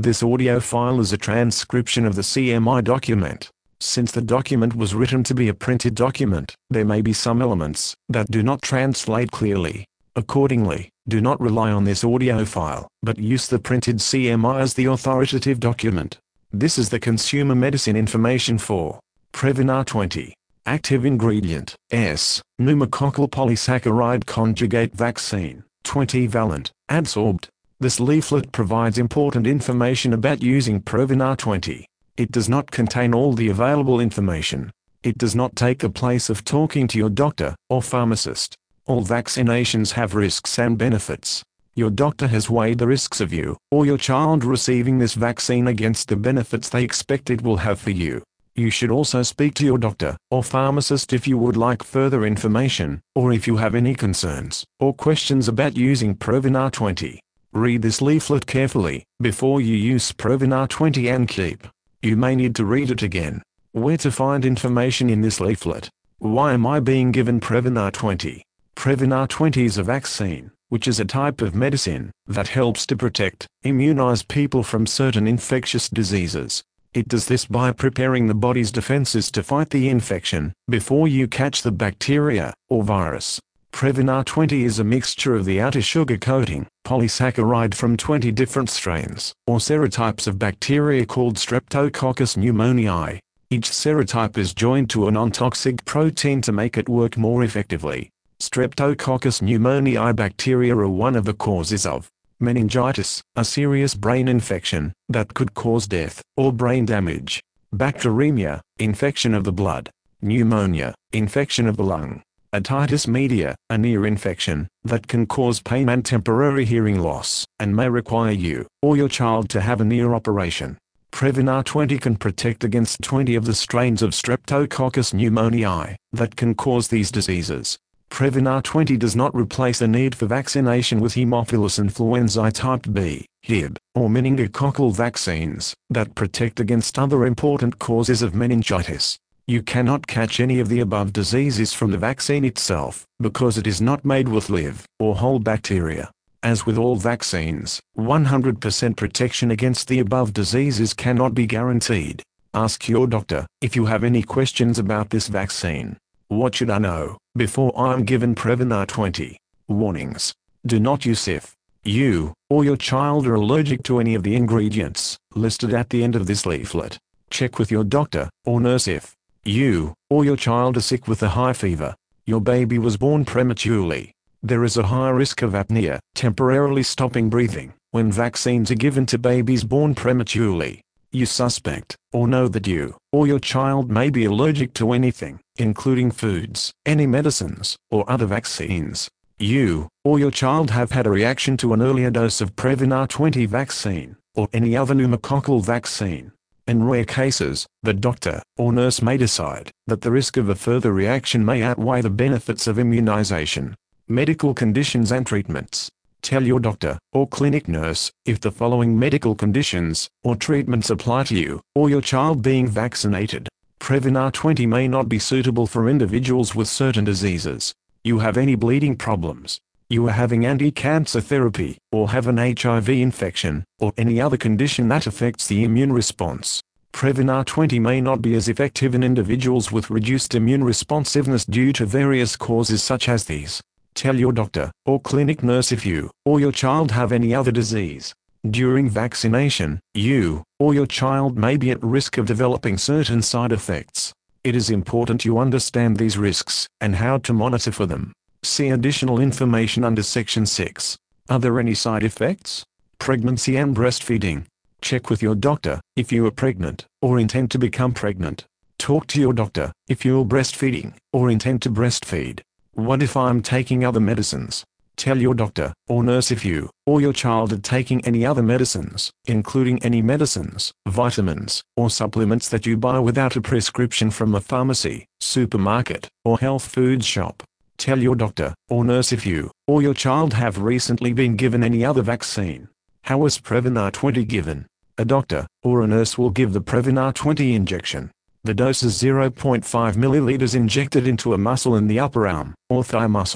This audio file is a transcription of the CMI document. Since the document was written to be a printed document, there may be some elements that do not translate clearly. Accordingly, do not rely on this audio file, but use the printed CMI as the authoritative document. This is the consumer medicine information for Prevnar 20. Active ingredient, S. Pneumococcal polysaccharide conjugate vaccine, 20-valent, adsorbed. This leaflet provides important information about using Prevnar 20. It does not contain all the available information. It does not take the place of talking to your doctor or pharmacist. All vaccinations have risks and benefits. Your doctor has weighed the risks of you or your child receiving this vaccine against the benefits they expect it will have for you. You should also speak to your doctor or pharmacist if you would like further information, or if you have any concerns or questions about using Prevnar 20. Read this leaflet carefully before you use Prevnar 20 and keep. You may need to read it again. Where to find information in this leaflet? Why am I being given Prevnar 20? Prevnar 20 is a vaccine, which is a type of medicine that helps to protect, immunize people from certain infectious diseases. It does this by preparing the body's defenses to fight the infection before you catch the bacteria or virus. Prevnar 20 is a mixture of the outer sugar coating, polysaccharide from 20 different strains or serotypes of bacteria called Streptococcus pneumoniae. Each serotype is joined to a non-toxic protein to make it work more effectively. Streptococcus pneumoniae bacteria are one of the causes of meningitis, a serious brain infection that could cause death or brain damage; bacteremia, infection of the blood; pneumonia, infection of the lung; otitis media, an ear infection that can cause pain and temporary hearing loss, and may require you or your child to have an ear operation. Prevnar 20 can protect against 20 of the strains of Streptococcus pneumoniae that can cause these diseases. Prevnar 20 does not replace the need for vaccination with Haemophilus influenzae type B, Hib, or meningococcal vaccines that protect against other important causes of meningitis. You cannot catch any of the above diseases from the vaccine itself, because it is not made with live or whole bacteria. As with all vaccines, 100% protection against the above diseases cannot be guaranteed. Ask your doctor if you have any questions about this vaccine. What should I know before I am given Prevnar 20? Warnings. Do not use if you or your child are allergic to any of the ingredients listed at the end of this leaflet. Check with your doctor or nurse if you or your child are sick with a high fever. Your baby was born prematurely. There is a high risk of apnea, temporarily stopping breathing, when vaccines are given to babies born prematurely. You suspect or know that you or your child may be allergic to anything, including foods, any medicines, or other vaccines. You or your child have had a reaction to an earlier dose of Prevnar 20 vaccine, or any other pneumococcal vaccine. In rare cases, the doctor or nurse may decide that the risk of a further reaction may outweigh the benefits of immunization. Medical conditions and treatments. Tell your doctor or clinic nurse if the following medical conditions or treatments apply to you or your child being vaccinated. Prevnar 20 may not be suitable for individuals with certain diseases. You have any bleeding problems. You are having anti-cancer therapy, or have an HIV infection, or any other condition that affects the immune response. Prevnar 20 may not be as effective in individuals with reduced immune responsiveness due to various causes such as these. Tell your doctor or clinic nurse if you or your child have any other disease. During vaccination, you or your child may be at risk of developing certain side effects. It is important you understand these risks and how to monitor for them. See additional information under Section 6. Are there any side effects? Pregnancy and breastfeeding. Check with your doctor if you are pregnant or intend to become pregnant. Talk to your doctor if you are breastfeeding or intend to breastfeed. What if I am taking other medicines? Tell your doctor or nurse if you or your child are taking any other medicines, including any medicines, vitamins, or supplements that you buy without a prescription from a pharmacy, supermarket, or health food shop. Tell your doctor or nurse if you or your child have recently been given any other vaccine. How was Prevnar 20 given? A doctor or a nurse will give the Prevnar 20 injection. The dose is 0.5 milliliters injected into a muscle in the upper arm, or thigh muscle.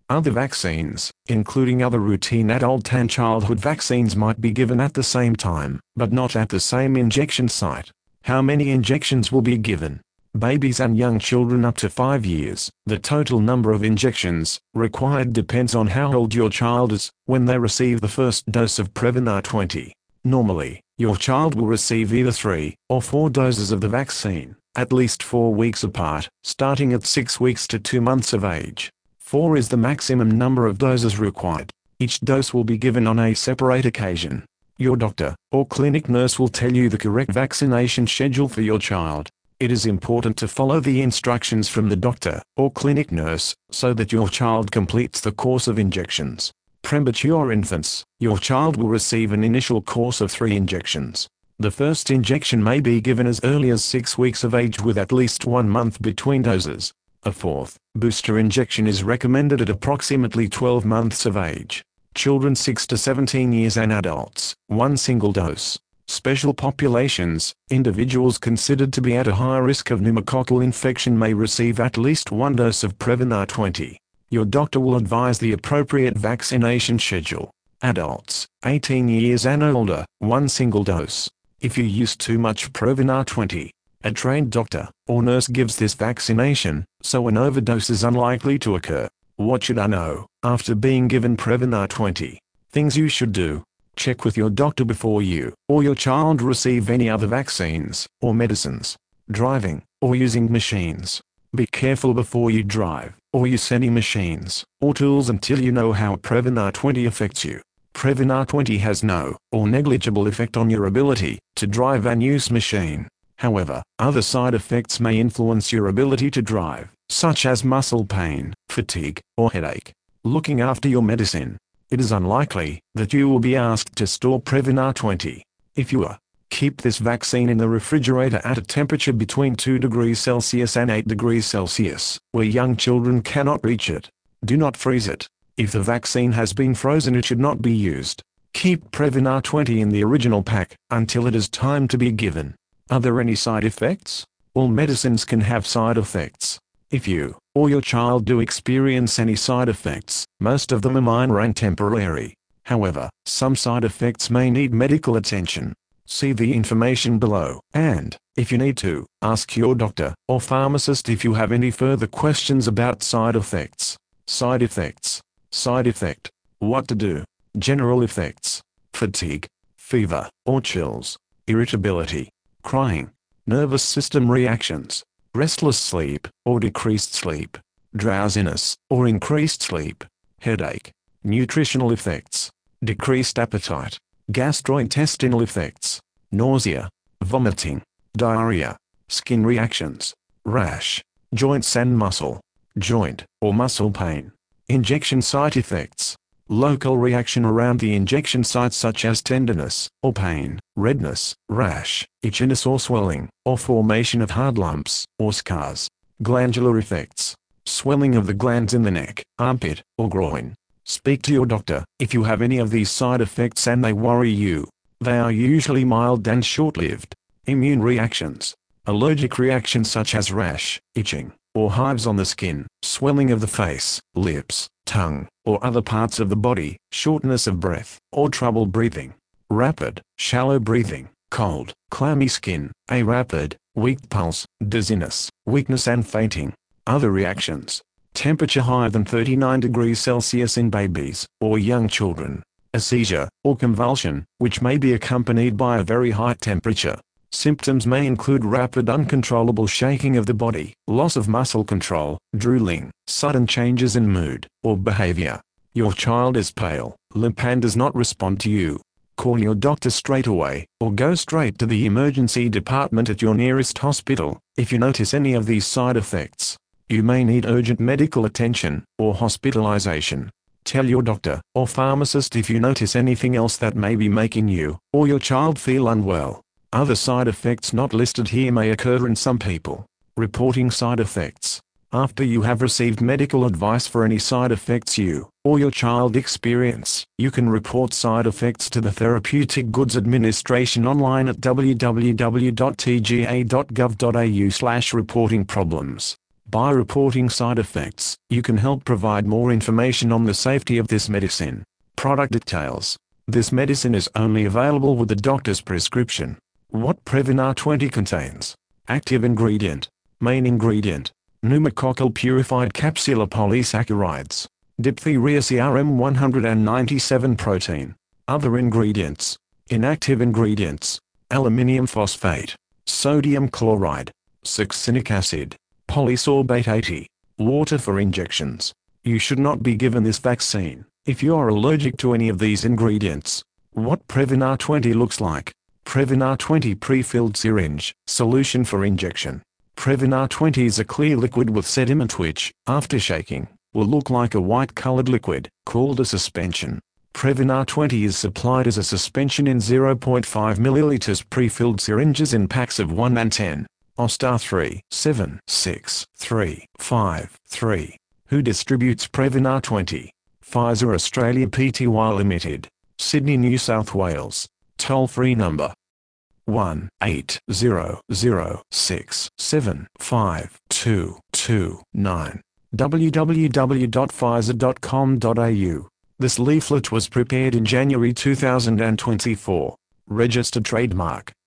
Other vaccines, including other routine adult and childhood vaccines, might be given at the same time, but not at the same injection site. How many injections will be given? Babies and young children up to 5 years. The total number of injections required depends on how old your child is when they receive the first dose of Prevnar 20. Normally, your child will receive either 3 or 4 doses of the vaccine, at least 4 weeks apart, starting at 6 weeks to 2 months of age. 4 is the maximum number of doses required. Each dose will be given on a separate occasion. Your doctor or clinic nurse will tell you the correct vaccination schedule for your child. It is important to follow the instructions from the doctor or clinic nurse so that your child completes the course of injections. Premature infants, your child will receive an initial course of 3 injections. The first injection may be given as early as 6 weeks of age with at least 1 month between doses. A 4th booster injection is recommended at approximately 12 months of age. Children 6 to 17 years and adults, 1 single dose. Special populations, individuals considered to be at a high risk of pneumococcal infection may receive at least 1 dose of Prevnar 20. Your doctor will advise the appropriate vaccination schedule. Adults, 18 years and older, 1 single dose. If you use too much Prevnar 20, a trained doctor or nurse gives this vaccination, so an overdose is unlikely to occur. What should I know after being given Prevnar 20? Things you should do. Check with your doctor before you or your child receive any other vaccines or medicines. Driving or using machines. Be careful before you drive or use any machines or tools until you know how Prevnar 20 affects you. Prevnar 20 has no or negligible effect on your ability to drive and use machine. However, other side effects may influence your ability to drive, such as muscle pain, fatigue, or headache. Looking after your medicine. It is unlikely that you will be asked to store Prevnar 20. If you are, keep this vaccine in the refrigerator at a temperature between 2 degrees Celsius and 8 degrees Celsius, where young children cannot reach it. Do not freeze it. If the vaccine has been frozen, it should not be used. Keep Prevnar 20 in the original pack until it is time to be given. Are there any side effects? All medicines can have side effects. If you or your child do experience any side effects, most of them are minor and temporary. However, some side effects may need medical attention. See the information below, and, if you need to, ask your doctor or pharmacist if you have any further questions about side effects. Side effects. Side effect. What to do. General effects. Fatigue, fever, or chills. Irritability. Crying. Nervous system reactions. Restless sleep, or decreased sleep. Drowsiness, or increased sleep. Headache. Nutritional effects. Decreased appetite. Gastrointestinal effects. Nausea. Vomiting. Diarrhea. Skin reactions. Rash. Joints and muscle. Joint, or muscle pain. Injection site effects. Local reaction around the injection site such as tenderness, or pain, redness, rash, itchiness or swelling, or formation of hard lumps, or scars. Glandular effects. Swelling of the glands in the neck, armpit, or groin. Speak to your doctor if you have any of these side effects and they worry you. They are usually mild and short-lived. Immune reactions. Allergic reactions such as rash, itching, or hives on the skin, swelling of the face, lips, tongue, or other parts of the body, shortness of breath, or trouble breathing. Rapid, shallow breathing, cold, clammy skin, a rapid, weak pulse, dizziness, weakness and fainting. Other reactions. Temperature higher than 39 degrees Celsius in babies, or young children. A seizure, or convulsion, which may be accompanied by a very high temperature. Symptoms may include rapid uncontrollable shaking of the body, loss of muscle control, drooling, sudden changes in mood or behavior. Your child is pale, limp and does not respond to you. Call your doctor straight away, or go straight to the emergency department at your nearest hospital, if you notice any of these side effects. You may need urgent medical attention, or hospitalization. Tell your doctor or pharmacist if you notice anything else that may be making you or your child feel unwell. Other side effects not listed here may occur in some people. Reporting side effects. After you have received medical advice for any side effects you or your child experience, you can report side effects to the Therapeutic Goods Administration online at www.tga.gov.au/reporting problems. By reporting side effects, you can help provide more information on the safety of this medicine. Product details. This medicine is only available with the doctor's prescription. What Prevnar 20 contains. Active ingredient. Main ingredient. Pneumococcal purified capsular polysaccharides. Diphtheria CRM 197 protein. Other ingredients. Inactive ingredients. Aluminium phosphate. Sodium chloride. Succinic acid. Polysorbate 80. Water for injections. You should not be given this vaccine if you are allergic to any of these ingredients. What Prevnar 20 looks like. Prevnar 20 pre-filled syringe, solution for injection. Prevnar 20 is a clear liquid with sediment which, after shaking, will look like a white-colored liquid, called a suspension. Prevnar 20 is supplied as a suspension in 0.5 ml pre-filled syringes in packs of 1 and 10. Ostar 3, 7, 6, 3, 5, 3. Who distributes Prevnar 20? Pfizer Australia Pty Limited. Sydney, New South Wales. Toll-free number 1-8006752229. www.pfizer.com.au. This leaflet was prepared in January 2024. Registered trademark.